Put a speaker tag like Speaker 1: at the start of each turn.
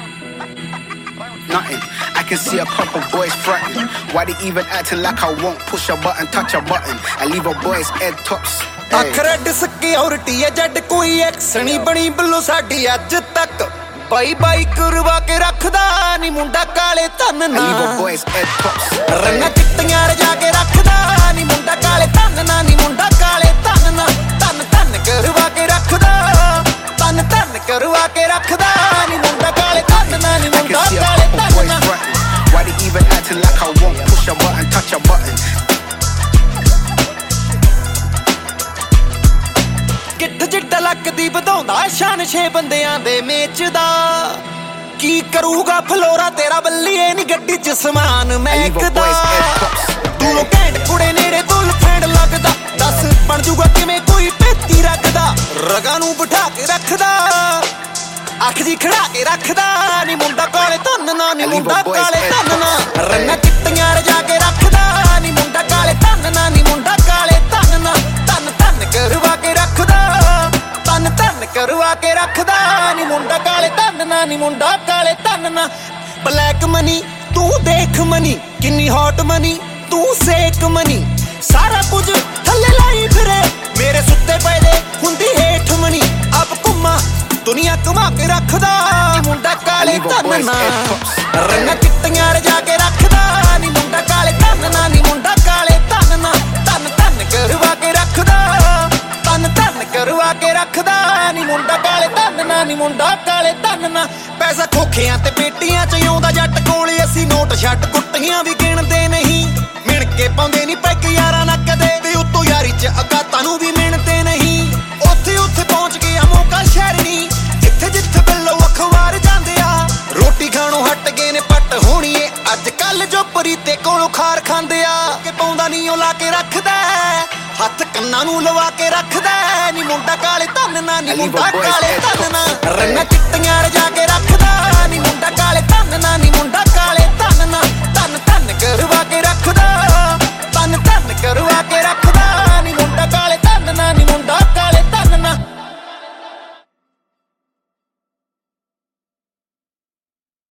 Speaker 1: Nothing. I can see a couple boys fronting. Why they even acting like I won't push a button, touch a button, and leave a boy's head tops?
Speaker 2: ਅਖਰਡ security ਹੈ ਜੱਟ ਕੋਈ X ਨਹੀਂ ਬਣੀ ਬੱਲੋ ਸਾਡੀ ਅੱਜ ਤੱਕ ਬਾਈ ਬਾਈ ਕਰਵਾ ਕੇ ਰੱਖਦਾ ਨੀ ਮੁੰਡਾ ਕਾਲੇ ਧਨ ਨਾ ਰੰਨਾਂ ਚਿੱਟੀਆਂ ਰਜਾ ਕੇ ਰੱਖਦਾ ਨੀ ਮੁੰਡਾ ਕਾਲੇ ਧਨ ਨਾ ਨੀ ਮੁੰਡਾ ਕਾਲੇ ਧਨ ਨਾ ਧਨ ਧਨ ਕਰਵਾ ਕੇ ਰੱਖਦਾ ਧਨ ਧਨ ਕਰਵਾ ਕੇ ਰੱਖਦਾ ਨੀ ਮੁੰਡਾ ਕਾਲੇ ਧਨ ਨਾ ਨੀ ਮੁੰਡਾ ਕਾਲੇ ਧਨ ਨਾ
Speaker 1: Why they even acting like I won't push a button, touch a button?
Speaker 2: ਗਿੱਠ ਜਿੱਡਾ ਲੱਗਦੀ ਵਧਾਉਂਦਾ ਸ਼ਾਨ 6 ਬੰਦਿਆਂ ਦੇ ਮੇਚ ਦਾ ਕੀ ਕਰੂਗਾ ਫਲੋਰਾ ਤੇਰਾ ਬੱਲੀਏ ਨੀ ਗੱਡੀ ਚ ਸਮਾਨ ਮਹਿਕਦਾ ਤੂੰ ਘੈਂਟ ਕੁੜੇ ਨੇੜੇ ਦੁੱਲ ਫੈਂਡ ਲੱਗਦਾ ਦੱਸ ਬਣ ਜੂਗਾ ਕਿਵੇਂ ਕੋਈ ਪੇਤੀ ਰੱਖਦਾ ਰਗਾਂ ਨੂੰ ਬਿਠਾ ਕੇ ਰੱਖਦਾ ਅੱਖ ਜੀ ਖੜਾ ਕੇ ਰੱਖਦਾ ਨੀ ਮੁੰਡਾ ਕਾਲੇ ਧਨ ਨਾ ਨੀ ਮੁੰਡਾ ਕਾਲੇ ਧਨ ਨਾ ਰੰਨਾਂ ਚਿੱਟੀਆਂ ਰਜਾ ਕੇ ਰੱਖਦਾ ਨੀ ਮੁੰਡਾ ਕਾਲੇ ਧਨ ਨਾ ਨੀ ਮੁੰਡਾ ਕਾਲੇ ਧਨ ਨਾ ਧਨ ਧਨ ਕਰਵਾ ਕੇ ਰੱਖਦਾ ਧਨ ਧਨ ਕਰਵਾ ਕੇ ਰੱਖਦਾ ਨੀ ਮੁੰਡਾ ਕਾਲੇ ਧਨ ਨਾ ਨੀ ਮੁੰਡਾ ਕਾਲੇ ਧਨ ਨਾ ਬਲੈਕ ਮਨੀ ਤੂੰ ਦੇਖ ਮਨੀ ਕਿੰਨੀ ਹੌਟ ਮਨੀ ਤੂੰ ਸੇਕ ਮਨੀ ਸਾਰਾ ਕੁਝ ਥੱਲੇ ਲਾਈ ਫਿਰੇ ਮੇਰੇ ਸੁੱਤੇ ਪਏ ਦੇ ਹੁੰਦੀ ਹੇਠ ਮਨੀ ਅਬ ਘੁੰਮਾ ਦੁਨੀਆ ਘੁਮਾ ਕੇ ਰੱਖਦਾ ਮੁੰਡਾ ਕਾਲੇ ਧਨ ਨਾ ਰੰਨਾਂ ਚਿੱਟੀਆਂ ਰਜਾ ਕੇ ਰੱਖਦਾ ਨੀ ਮੁੰਡਾ ਕਾਲੇ ਧਨ ਨਾ ਨੀ ਮੁੰਡਾ ਕਾਲੇ ਧਨ ਨਾ ਧਨ ਧਨ ਕਰਵਾ ਕੇ ਰੱਖਦਾ ਧਨ ਧਨ ਕਰਵਾ ਕੇ ਰੱਖਦਾ ਨੀ ਮੁੰਡਾ ਕਾਲੇ ਧਨ ਨਾ ਨੀ ਮੁੰਡਾ ਕਾਲੇ ਧਨ ਨਾ ਪੈਸਾ ਖੋਖਿਆਂ ਤੇ ਪੇਟੀਆਂ ਚ ਆਉਂਦਾ ਜੱਟ ਕੋਲੇ ਅਸੀਂ ਨੋਟ ਛੱਟ ਕੁੱਟੀਆਂ ਵੀ ਗਿਣਦੇ ਨਹੀਂ ਮਿਣ ਕੇ ਪਾਉਂਦੇ ਨੀ ਪੈਗ ਯਾਰਾਂ ਨਾ ਕਦੇ ਤੇ ਉੱਤੋਂ ਯਾਰੀ ਚ ਅਕਾਤਾਂ ਨੂੰ ਵੀ ਮਿਣਦੇ ਨਹੀਂ ਉੱਥੇ ਉੱਥੇ ਪਹੁੰਚ ਗਿਆ ਮੌਕਾ ਸ਼ਹਿਰਨੀ ਜਿੱਥੇ ਜਿੱਥੇ ਬਿੱਲੋ ਅਖਬਾਰ ਜਾਂਦੇ ਆ ਰੋਟੀ ਖਾਣੋਂ ਹਟ ਗਏ ਨੇ ਪੱਟ ਹੋਣੀਏ ਅੱਜ ਕੱਲ ਜੋ ਪਰੀਤੇ ਕੋਲੋਂ ਖਾਰ ਖਾਂਦੇ ਆ ਕਿ ਪਾਉਂਦਾ ਨੀ ਉਹ ਲਾ ਕੇ ਰੱਖਦਾ ਹੱਥ ਕੰਨਾਂ ਨੂੰ ਲਵਾ ਕੇ ਰੱਖਦਾ ਨੀ ਮੁੰਡਾ ਕਾਲੇ ਧਨ ਨਾ ਨੀ ਮੁੰਡਾ ਕਾਲੇ ਧਨ ਨਾ ਰੰਨਾਂ ਚਿੱਟੀਆਂ ਰਜਾ ਕੇ ਰੱਖ